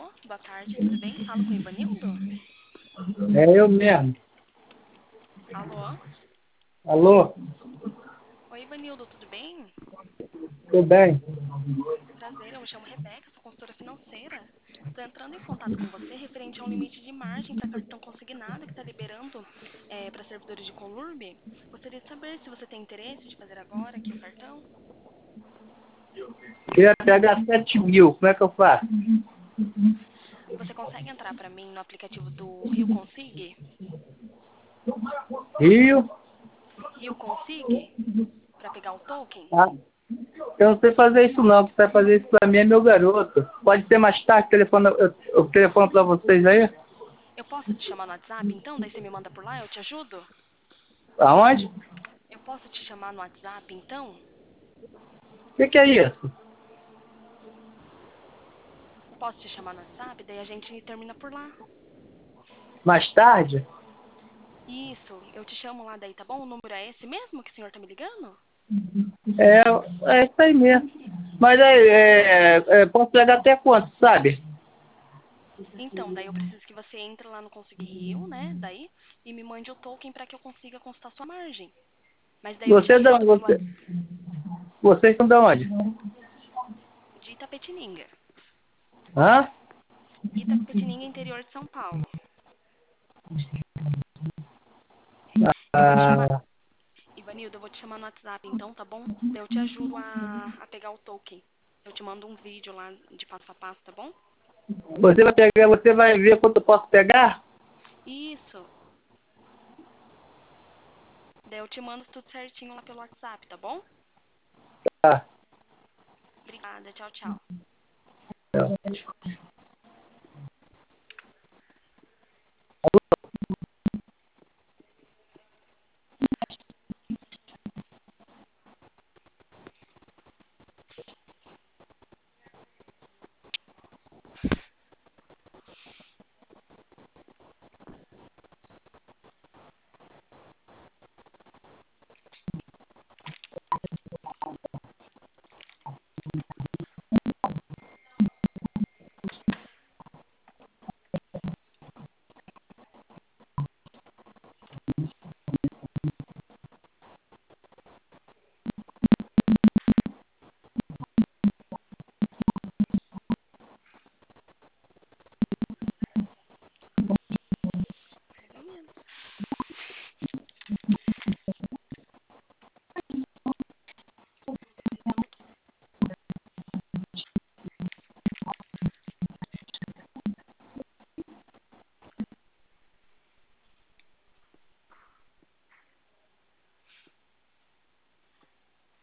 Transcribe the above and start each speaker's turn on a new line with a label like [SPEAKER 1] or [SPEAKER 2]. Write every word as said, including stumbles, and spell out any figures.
[SPEAKER 1] Alô, boa tarde, tudo bem? Falo com o Ivanildo?
[SPEAKER 2] É eu mesmo.
[SPEAKER 1] Alô?
[SPEAKER 2] Alô?
[SPEAKER 1] Oi, Ivanildo, tudo bem?
[SPEAKER 2] Tudo bem?
[SPEAKER 1] Prazer, eu me chamo Rebeca, sou consultora financeira. Estou entrando em contato com você referente a um limite de margem para cartão consignado que está liberando para servidores de Conurb. Gostaria de saber se você tem interesse de fazer agora aqui o cartão.
[SPEAKER 2] Queria pegar sete mil, como é que eu faço?
[SPEAKER 1] Você consegue entrar para mim no aplicativo do Rio Consig?
[SPEAKER 2] Rio?
[SPEAKER 1] Rio Consig? Para pegar o token?
[SPEAKER 2] Ah, eu não sei fazer isso não, quem vai fazer isso pra mim é meu garoto. Pode ser mais tarde, telefone, eu, eu telefono pra vocês aí?
[SPEAKER 1] Eu posso te chamar no WhatsApp então? Daí você me manda por lá, eu te ajudo?
[SPEAKER 2] Aonde?
[SPEAKER 1] Eu posso te chamar no WhatsApp então?
[SPEAKER 2] O que, que é isso?
[SPEAKER 1] Posso te chamar no WhatsApp? Daí a gente termina por lá.
[SPEAKER 2] Mais tarde?
[SPEAKER 1] Isso, eu te chamo lá daí, tá bom? O número é esse mesmo que o senhor tá me ligando?
[SPEAKER 2] É, é isso aí mesmo. Mas aí, é, é, posso pegar até quanto, sabe?
[SPEAKER 1] Então, daí eu preciso que você entre lá no Consig Rio, né? Daí, e me mande o token para que eu consiga consultar sua margem. Mas daí eu te
[SPEAKER 2] Você de onde?
[SPEAKER 1] ajudo pelo
[SPEAKER 2] Você,
[SPEAKER 1] WhatsApp
[SPEAKER 2] vocês são de onde?
[SPEAKER 1] de Itapetininga.
[SPEAKER 2] Hã?
[SPEAKER 1] Itapetininga, interior de São Paulo. Eu vou te chamar,
[SPEAKER 2] Ah,
[SPEAKER 1] Ivanildo, eu vou te chamar no WhatsApp então, tá bom? Daí eu te ajudo a, a pegar o token. Eu te mando um vídeo lá de passo a passo, tá bom?
[SPEAKER 2] você vai pegar, você vai ver quanto eu posso pegar?
[SPEAKER 1] Isso. Daí eu te mando tudo certinho lá pelo WhatsApp, tá bom?
[SPEAKER 2] Tá.
[SPEAKER 1] Obrigada, tchau, tchau.